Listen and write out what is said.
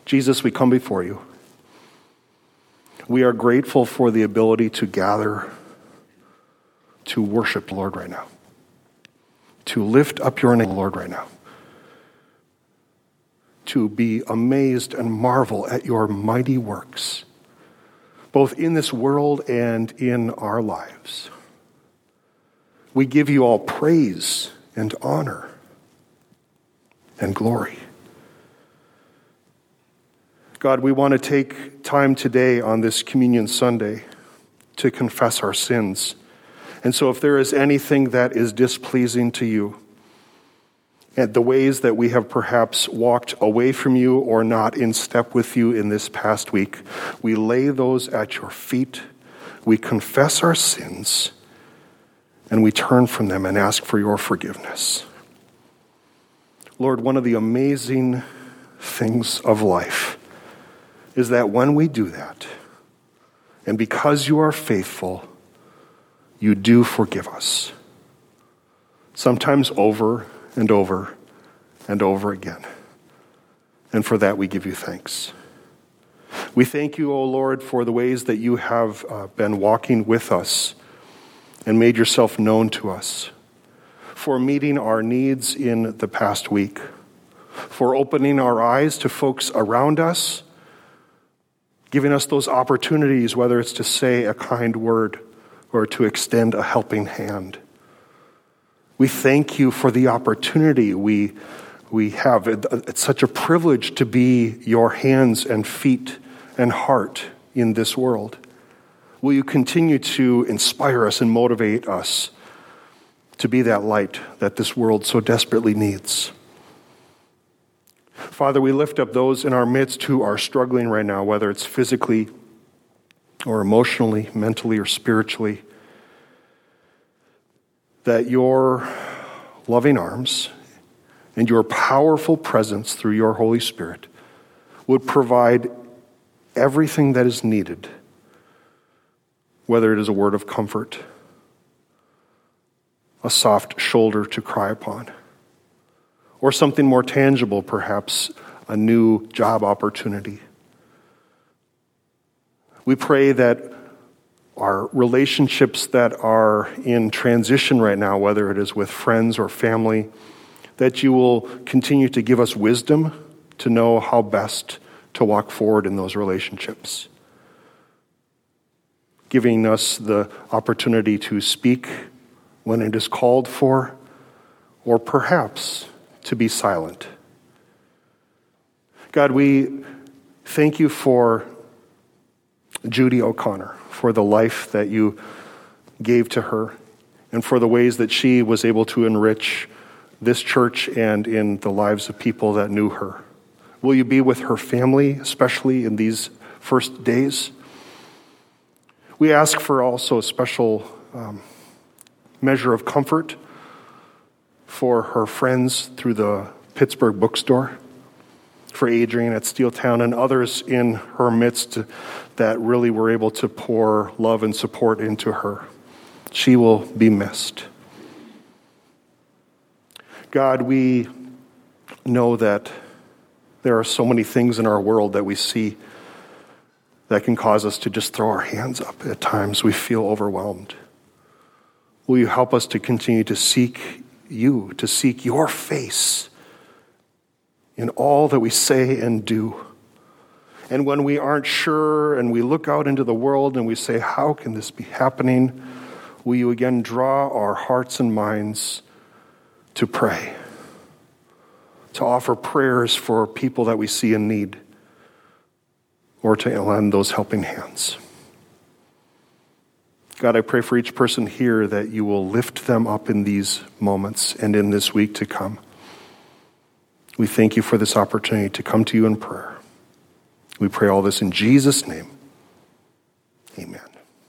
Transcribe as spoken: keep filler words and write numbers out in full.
Jesus, we come before you. We are grateful for the ability to gather to worship the Lord right now, to lift up your name, Lord, right now, to be amazed and marvel at your mighty works, both in this world and in our lives. We give you all praise and honor and glory. God, we want to take time today on this Communion Sunday to confess our sins. And so if there is anything that is displeasing to you, and the ways that we have perhaps walked away from you or not in step with you in this past week, we lay those at your feet, we confess our sins, and we turn from them and ask for your forgiveness. Lord, one of the amazing things of life is that when we do that, and because you are faithful, you do forgive us. Sometimes over and over and over again. And for that we give you thanks. We thank you, O Lord, for the ways that you have uh, been walking with us and made yourself known to us, for meeting our needs in the past week, for opening our eyes to folks around us, giving us those opportunities, whether it's to say a kind word or to extend a helping hand. We thank you for the opportunity we, we have. It's such a privilege to be your hands and feet and heart in this world. Will you continue to inspire us and motivate us to be that light that this world so desperately needs? Father, we lift up those in our midst who are struggling right now, whether it's physically or emotionally, mentally or spiritually, that your loving arms and your powerful presence through your Holy Spirit would provide everything that is needed, whether it is a word of comfort, a soft shoulder to cry upon, or something more tangible, perhaps a new job opportunity. We pray that our relationships that are in transition right now, whether it is with friends or family, that you will continue to give us wisdom to know how best to walk forward in those relationships, giving us the opportunity to speak when it is called for, or perhaps to be silent. God, we thank you for Judy O'Connor, for the life that you gave to her, and for the ways that she was able to enrich this church and in the lives of people that knew her. Will you be with her family, especially in these first days? We ask for also a special um, measure of comfort for her friends through the Pittsburgh bookstore, for Adrian at Steeltown and others in her midst that really were able to pour love and support into her. She will be missed. God, we know that there are so many things in our world that we see that can cause us to just throw our hands up. At times we feel overwhelmed. Will you help us to continue to seek you, to seek your face in all that we say and do? And when we aren't sure and we look out into the world and we say, how can this be happening? Will you again draw our hearts and minds to pray, to offer prayers for people that we see in need, or to lend those helping hands? God, I pray for each person here that you will lift them up in these moments and in this week to come. We thank you for this opportunity to come to you in prayer. We pray all this in Jesus' name. Amen.